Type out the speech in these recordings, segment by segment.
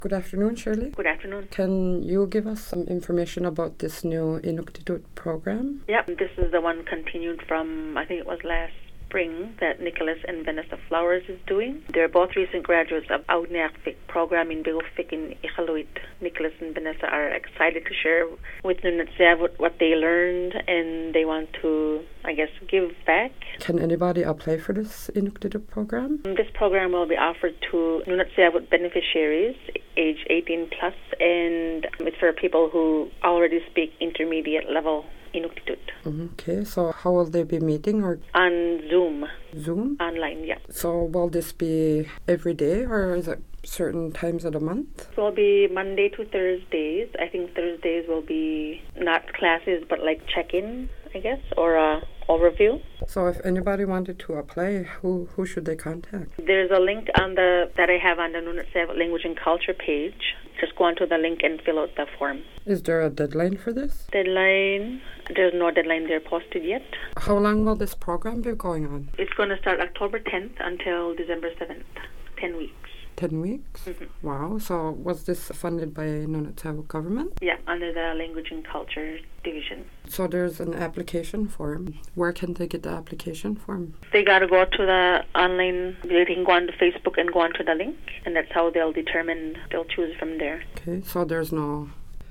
Good afternoon, Shirley. Good afternoon. Can you give us some information about this new Inuktitut program? Yep, this is the one continued from, I think it was last spring, that Nicholas and Vanessa Flowers is doing. They're both recent graduates of Audniakvik program in Bigofik in Iqaluit. Nicholas and Vanessa are excited to share with Nunatsiavut what they learned, and they want to, give back. Can anybody apply for this Inuktitut program? This program will be offered to Nunatsiavut beneficiaries age 18 plus, and it's for people who already speak intermediate level Inuktitut. Okay, so how will they be meeting? Or on Zoom. Zoom? Online, yeah. So will this be every day, or is it certain times of the month? It will be Monday to Thursdays. I think Thursdays will be not classes, but like check-in, or a overview. So if anybody wanted to apply, who should they contact? There's a link that I have on the Nunatsiavut Language and Culture page. Just go onto the link and fill out the form. Is there a deadline for this? Deadline? There's no deadline there posted yet. How long will this program be going on? It's going to start October 10th until December 7th. 10 weeks. 10 weeks? Mm-hmm. Wow. So was this funded by Nunatsiavut government? Yeah, under the Language and Culture division. So there's an application form. Where can they get the application form? They got to go to the online, they can go on to Facebook and go on to the link, and that's how they'll choose from there. Okay, so there's no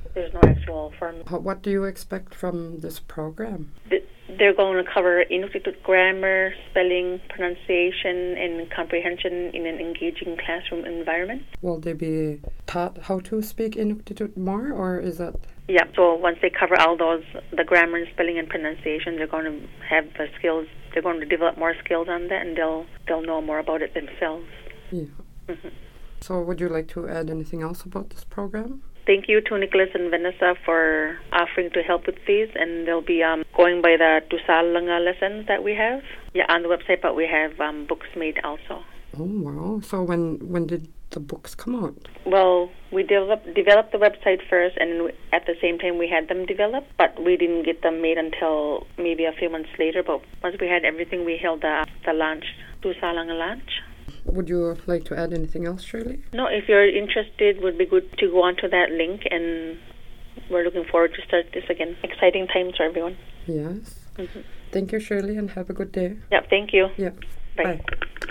actual form. What do you expect from this program? They're going to cover Inuktitut grammar, spelling, pronunciation, and comprehension in an engaging classroom environment. Will they be taught how to speak Inuktitut more, or is that? Yeah, so once they cover all those, the grammar and spelling and pronunciation, they're going to have the skills, they're going to develop more skills on that, and they'll know more about it themselves. Yeah. Mm-hmm. So would you like to add anything else about this program? Thank you to Nicholas and Vanessa for offering to help with these, and they'll be going by the Tusalanga lessons that we have. Yeah, on the website, but we have books made also. Oh, wow. So when did the books come out? Well, we developed the website first, and at the same time we had them developed, but we didn't get them made until maybe a few months later. But once we had everything, we held the launch, Tusalanga launch. Would you like to add anything else, Shirley? No, if you're interested, it would be good to go onto that link, and we're looking forward to start this again. Exciting times for everyone. Yes. Mm-hmm. Thank you, Shirley, and have a good day. Yeah, thank you. Yeah. Bye. Bye.